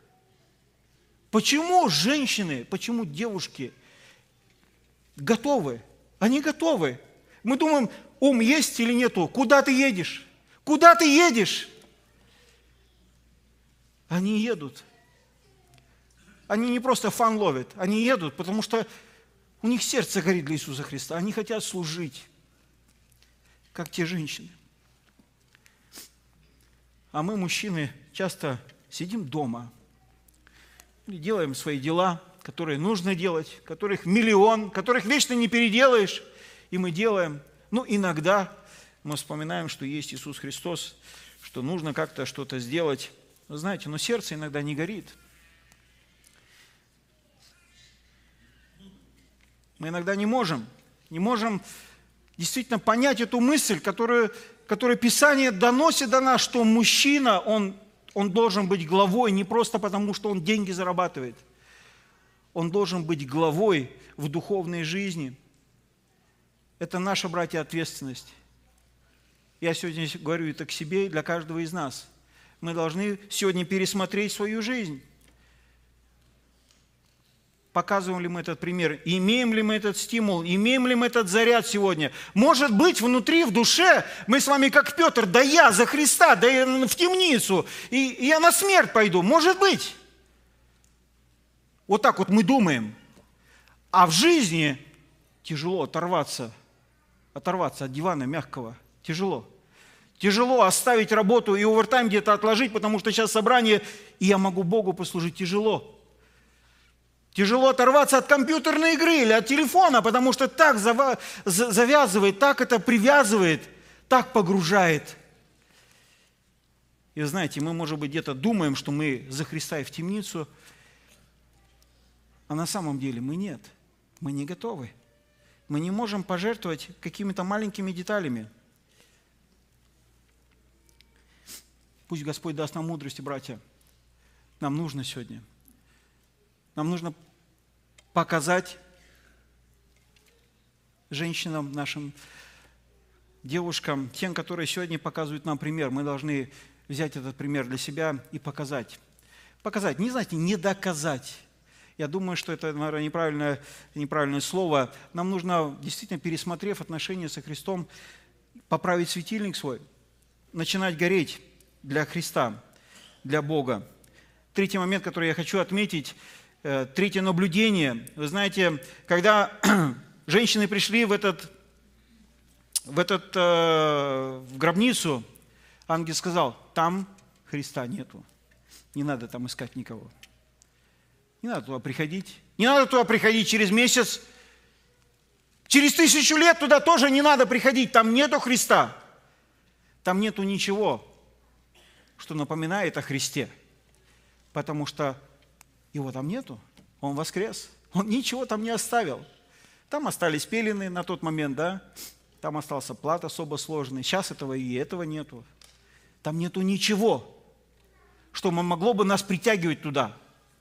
Почему женщины, почему девушки готовы? Они готовы. Мы думаем, ум есть или нету? Куда ты едешь? Куда ты едешь? Они едут. Они не просто фан ловят, они едут, потому что у них сердце горит для Иисуса Христа. Они хотят служить, как те женщины. А мы, мужчины, часто сидим дома и делаем свои дела, которые нужно делать, которых миллион, которых вечно не переделаешь. И мы делаем, ну, иногда мы вспоминаем, что есть Иисус Христос, что нужно как-то что-то сделать. Вы знаете, но сердце иногда не горит. Мы иногда не можем, не можем действительно понять эту мысль, которую, которую Писание доносит до нас, что мужчина, он, он должен быть главой не просто потому, что он деньги зарабатывает. Он должен быть главой в духовной жизни. Это наша, братья, ответственность. Я сегодня говорю это к себе и для каждого из нас. Мы должны сегодня пересмотреть свою жизнь. Показываем ли мы этот пример? Имеем ли мы этот стимул? Имеем ли мы этот заряд сегодня? Может быть, внутри, в душе мы с вами, как Петр, да я за Христа, да я в темницу, и, и я на смерть пойду. Может быть. Вот так вот мы думаем. А в жизни тяжело оторваться, оторваться от дивана мягкого. Тяжело. Тяжело оставить работу и овертайм где-то отложить, потому что сейчас собрание, и я могу Богу послужить. Тяжело. Тяжело оторваться от компьютерной игры или от телефона, потому что так завязывает, так это привязывает, так погружает. И вы знаете, мы, может быть, где-то думаем, что мы за Христа и в темницу, а на самом деле мы нет. Мы не готовы. Мы не можем пожертвовать какими-то маленькими деталями. Пусть Господь даст нам мудрости, братья. Нам нужно сегодня. Нам нужно показать женщинам, нашим девушкам, тем, которые сегодня показывают нам пример. Мы должны взять этот пример для себя и показать. Показать, не знаете, не доказать. Я думаю, что это, наверное, неправильное, неправильное слово. Нам нужно, действительно, пересмотрев отношения со Христом, поправить светильник свой, начинать гореть для Христа, для Бога. Третий момент, который я хочу отметить, третье наблюдение. Вы знаете, когда женщины пришли в, этот, в, этот, в гробницу, ангел сказал, там Христа нету. Не надо там искать никого. Не надо туда приходить. Не надо туда приходить через месяц. Через тысячу лет туда тоже не надо приходить. Там нету Христа. Там нету ничего, что напоминает о Христе. Потому что его там нету. Он воскрес. Он ничего там не оставил. Там остались пелены на тот момент, да? Там остался плат особо сложный. Сейчас этого и этого нету. Там нету ничего, что могло бы нас притягивать туда.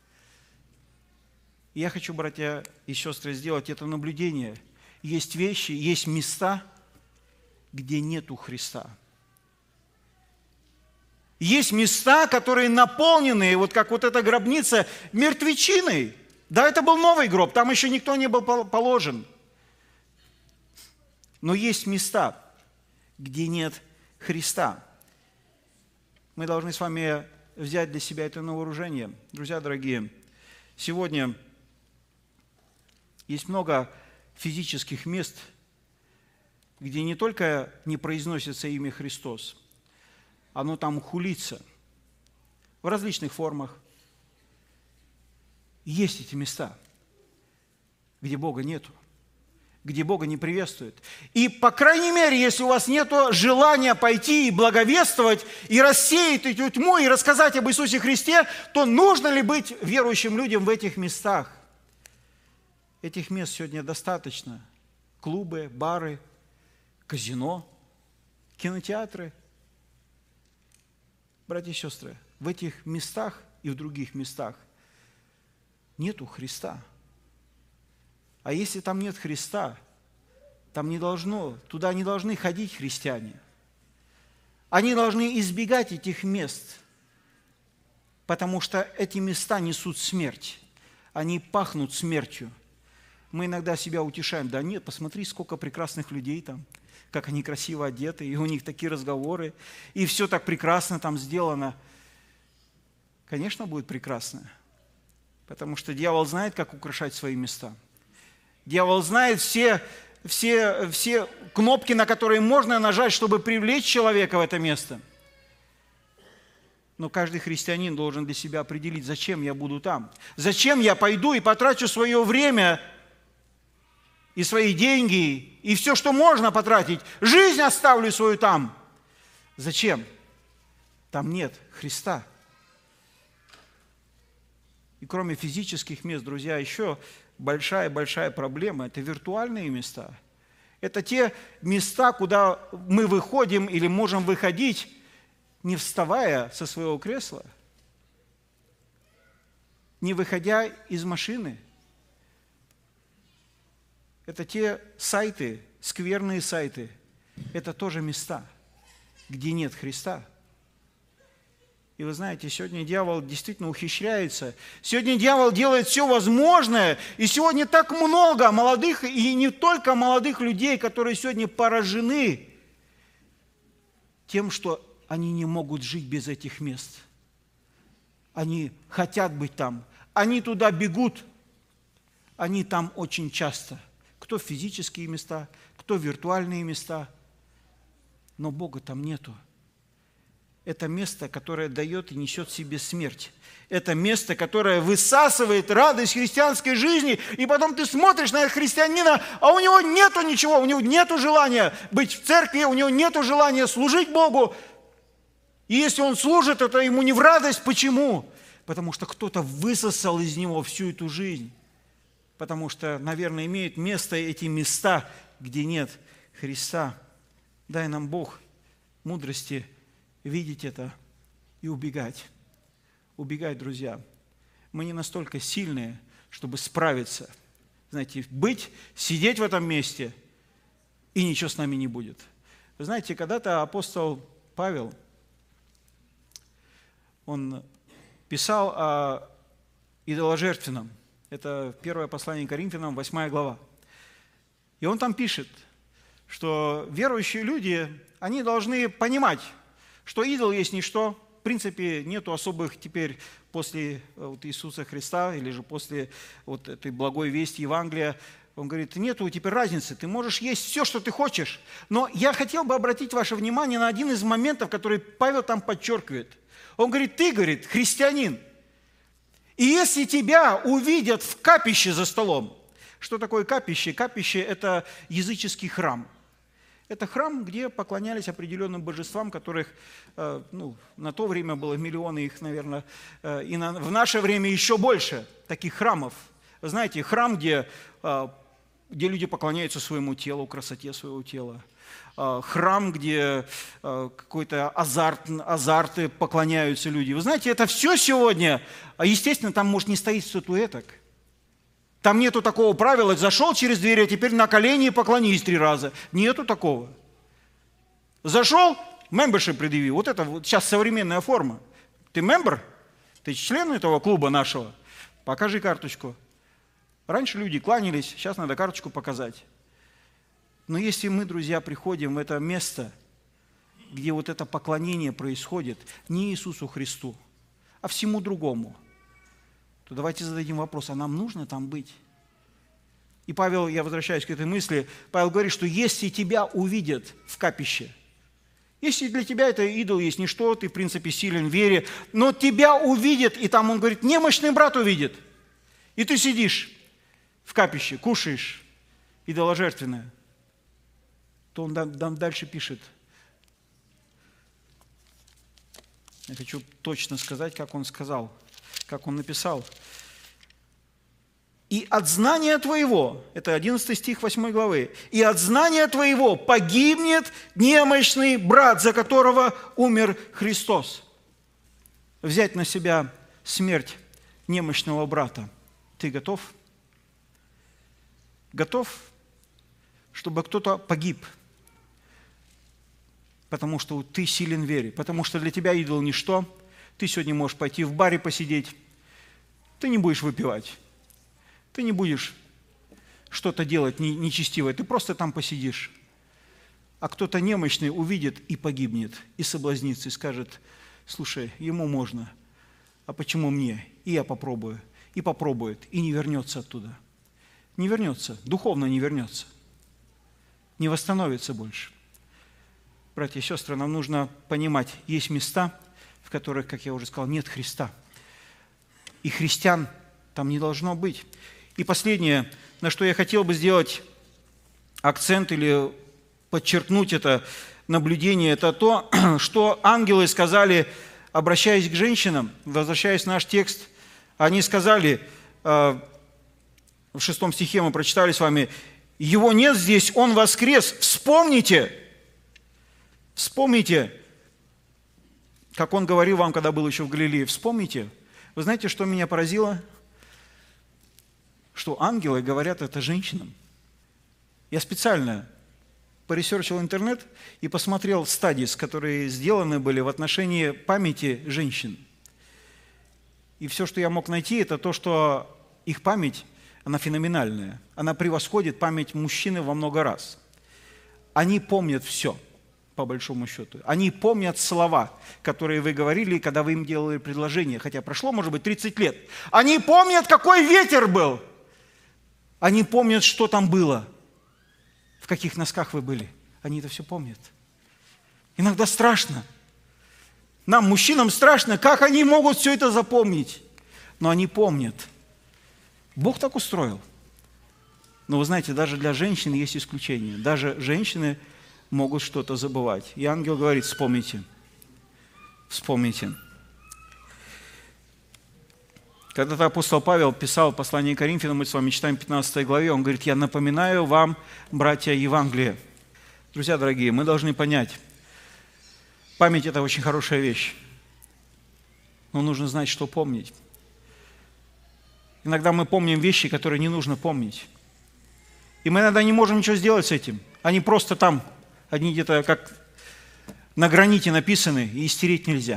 И я хочу, братья и сестры, сделать это наблюдение. Есть вещи, есть места, где нету Христа. Есть места, которые наполнены, вот как вот эта гробница, мертвечиной. Да, это был новый гроб, там еще никто не был положен. Но есть места, где нет Христа. Мы должны с вами взять для себя это на вооружение. Друзья дорогие, сегодня есть много физических мест, где не только не произносится имя Христос, оно там хулится в различных формах. Есть эти места, где Бога нету, где Бога не приветствуют. И, по крайней мере, если у вас нет желания пойти и благовествовать, и рассеять эту тьму, и рассказать об Иисусе Христе, то нужно ли быть верующим людям в этих местах? Этих мест сегодня достаточно. Клубы, бары, казино, кинотеатры. Братья и сестры, в этих местах и в других местах нету Христа. А если там нет Христа, там не должно, туда не должны ходить христиане. Они должны избегать этих мест, потому что эти места несут смерть. Они пахнут смертью. Мы иногда себя утешаем. Да нет, посмотри, сколько прекрасных людей там, как они красиво одеты, и у них такие разговоры, и все так прекрасно там сделано. Конечно, будет прекрасно, потому что дьявол знает, как украшать свои места. Дьявол знает все, все, все кнопки, на которые можно нажать, чтобы привлечь человека в это место. Но каждый христианин должен для себя определить, зачем я буду там. Зачем я пойду и потрачу свое время и свои деньги, и все, что можно потратить. Жизнь оставлю свою там. Зачем? Там нет Христа. И кроме физических мест, друзья, еще большая-большая проблема – это виртуальные места. Это те места, куда мы выходим или можем выходить, не вставая со своего кресла, не выходя из машины. Это те сайты, скверные сайты, это тоже места, где нет Христа. И вы знаете, сегодня дьявол действительно ухищряется. Сегодня дьявол делает все возможное. И сегодня так много молодых, и не только молодых людей, которые сегодня поражены тем, что они не могут жить без этих мест. Они хотят быть там. Они туда бегут. Они там очень часто. Кто физические места, кто виртуальные места. Но Бога там нету. – это место, которое дает и несет в себе смерть. Это место, которое высасывает радость христианской жизни, и потом ты смотришь на христианина, а у него нету ничего, у него нету желания быть в церкви, у него нету желания служить Богу. И если он служит, это ему не в радость. Почему? Потому что кто-то высосал из него всю эту жизнь. Потому что, наверное, имеют место эти места, где нет Христа. Дай нам, Бог, мудрости видеть это и убегать. Убегать, друзья. Мы не настолько сильные, чтобы справиться. Знаете, быть, сидеть в этом месте, и ничего с нами не будет. Вы знаете, когда-то апостол Павел, он писал о идоложертвенном. Это первое послание Коринфянам, восьмая глава. И он там пишет, что верующие люди, они должны понимать, что идол есть ничто. В принципе, нету особых теперь после вот Иисуса Христа или же после вот этой благой вести Евангелия. Он говорит, нету теперь разницы, ты можешь есть все, что ты хочешь. Но я хотел бы обратить ваше внимание на один из моментов, который Павел там подчеркивает. Он говорит, ты, говорит, христианин, и если тебя увидят в капище за столом, что такое капище? Капище – это языческий храм. Это храм, где поклонялись определенным божествам, которых ну, на то время было миллионы их, наверное, и на, в наше время еще больше таких храмов. Вы знаете, храм, где, где люди поклоняются своему телу, красоте своего тела. Храм, где какой-то азарт, азарты поклоняются люди. Вы знаете, это все сегодня, естественно, там может не стоит статуэток. Там нету такого правила, зашел через дверь, а теперь на колени и поклонись три раза. Нету такого. Зашел, membership предъяви. Вот это вот сейчас современная форма. Ты мембер? Ты член этого клуба нашего? Покажи карточку. Раньше люди кланялись, сейчас надо карточку показать. Но если мы, друзья, приходим в это место, где вот это поклонение происходит не Иисусу Христу, а всему другому, то давайте зададим вопрос, а нам нужно там быть? И Павел, я возвращаюсь к этой мысли, Павел говорит, что если тебя увидят в капище, если для тебя это идол есть ничто, ты, в принципе, силен в вере, но тебя увидят, и там он говорит, немощный брат увидит, и ты сидишь в капище, кушаешь идоложертвенное, то он там дальше пишет. Я хочу точно сказать, как он сказал, как он написал. «И от знания твоего», это одиннадцатый стих восьмой главы, «и от знания твоего погибнет немощный брат, за которого умер Христос». Взять на себя смерть немощного брата. Ты готов? Готов, чтобы кто-то погиб? Потому что ты силен в вере, потому что для тебя идол ничто. Ты сегодня можешь пойти в баре посидеть, ты не будешь выпивать, ты не будешь что-то делать нечестивое, ты просто там посидишь. А кто-то немощный увидит и погибнет, и соблазнится, и скажет, слушай, ему можно, а почему мне? И я попробую, и попробует, и не вернется оттуда. Не вернется, духовно не вернется, не восстановится больше. Братья и сестры, нам нужно понимать, есть места, в которых, как я уже сказал, нет Христа. И христиан там не должно быть. И последнее, на что я хотел бы сделать акцент или подчеркнуть это наблюдение, это то, что ангелы сказали, обращаясь к женщинам, возвращаясь в наш текст, они сказали, в шестом стихе мы прочитали с вами, «Его нет здесь, Он воскрес, вспомните». Вспомните, как Он говорил вам, когда был еще в Галилее. Вспомните. Вы знаете, что меня поразило? Что ангелы говорят это женщинам. Я специально поресерчил интернет и посмотрел стадис, которые сделаны были в отношении памяти женщин. И все, что я мог найти, это то, что их память, она феноменальная. Она превосходит память мужчины во много раз. Они помнят все. По большому счету. Они помнят слова, которые вы говорили, когда вы им делали предложение, хотя прошло, может быть, тридцать лет. Они помнят, какой ветер был. Они помнят, что там было, в каких носках вы были. Они это все помнят. Иногда страшно. Нам, мужчинам, страшно, как они могут все это запомнить. Но они помнят. Бог так устроил. Но вы знаете, даже для женщин есть исключения. Даже женщины могут что-то забывать. И ангел говорит: вспомните. Вспомните. Когда-то апостол Павел писал послание Коринфянам, мы с вами читаем в пятнадцатой главе, он говорит: я напоминаю вам, братья, Евангелие. Друзья дорогие, мы должны понять, память – это очень хорошая вещь, но нужно знать, что помнить. Иногда мы помним вещи, которые не нужно помнить. И мы иногда не можем ничего сделать с этим. Они просто там, они где-то как на граните написаны, и стереть нельзя.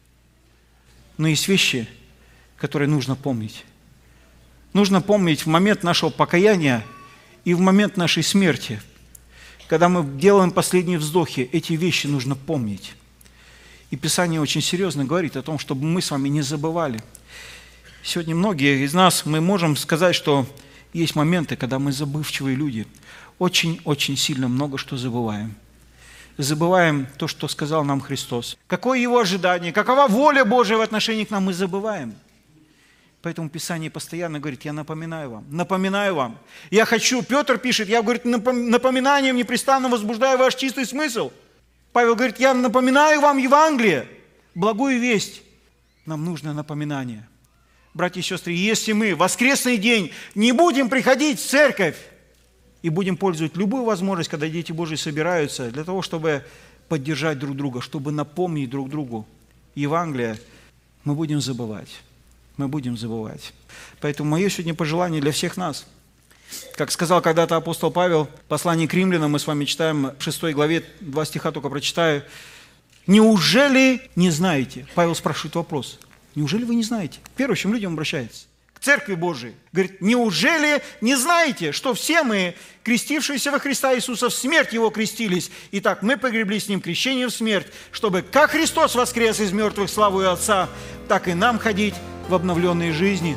Но есть вещи, которые нужно помнить. Нужно помнить в момент нашего покаяния и в момент нашей смерти. Когда мы делаем последние вздохи, эти вещи нужно помнить. И Писание очень серьезно говорит о том, чтобы мы с вами не забывали. Сегодня многие из нас, мы можем сказать, что есть моменты, когда мы забывчивые люди. Очень-очень сильно много что забываем. Забываем то, что сказал нам Христос. Какое Его ожидание, какова воля Божия в отношении к нам, мы забываем. Поэтому Писание постоянно говорит: я напоминаю вам, напоминаю вам. Я хочу, Петр пишет, я, говорит, напоминанием непрестанно возбуждаю ваш чистый смысл. Павел говорит: я напоминаю вам Евангелие, благую весть. Нам нужно напоминание. Братья и сестры, если мы в воскресный день не будем приходить в церковь и будем пользовать любую возможность, когда дети Божьи собираются, для того, чтобы поддержать друг друга, чтобы напомнить друг другу Евангелие, мы будем забывать. Мы будем забывать. Поэтому мое сегодня пожелание для всех нас. Как сказал когда-то апостол Павел, в послании к римлянам, мы с вами читаем в шестой главе, два стиха только прочитаю. «Неужели не знаете?» Павел спрашивает вопрос. Неужели вы не знаете? К верующим людям обращается. К Церкви Божией. Говорит: неужели не знаете, что все мы, крестившиеся во Христа Иисуса, в смерть Его крестились? Итак, мы погребли с Ним крещение в смерть, чтобы как Христос воскрес из мертвых славою Отца, так и нам ходить в обновленной жизни.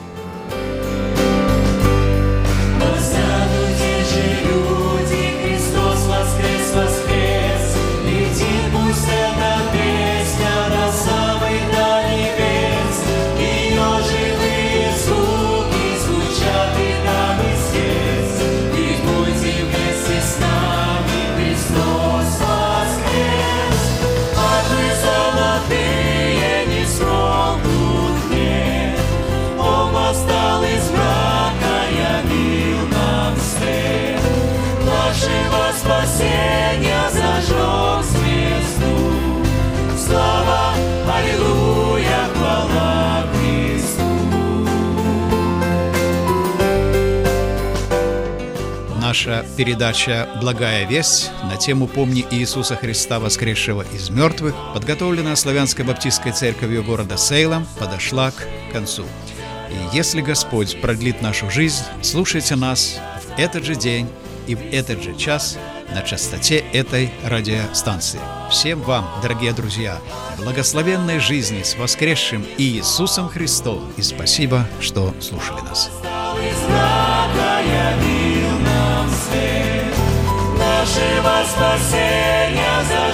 Воздадут же люди, Христос воскрес, воскрес, летит пусть эта песня до самых до небес, ее живые звуки звучат и там и здесь, и будьте вместе с нами, Христос воскрес, арфы золотые не смогут мне, Он восстал из мрака, явил нам свет, нашего спасения зажег звезду. Слава, аллилуйя, хвала Христу. Наша передача «Благая весть» на тему «Помни Иисуса Христа, воскресшего из мертвых», подготовленная Славянской Баптистской Церковью города Сейлом, подошла к концу. И если Господь продлит нашу жизнь, слушайте нас в этот же день и в этот же час на частоте этой радиостанции. Всем вам, дорогие друзья, благословенной жизни с воскресшим Иисусом Христом, и спасибо, что слушали нас. Нашего спасения за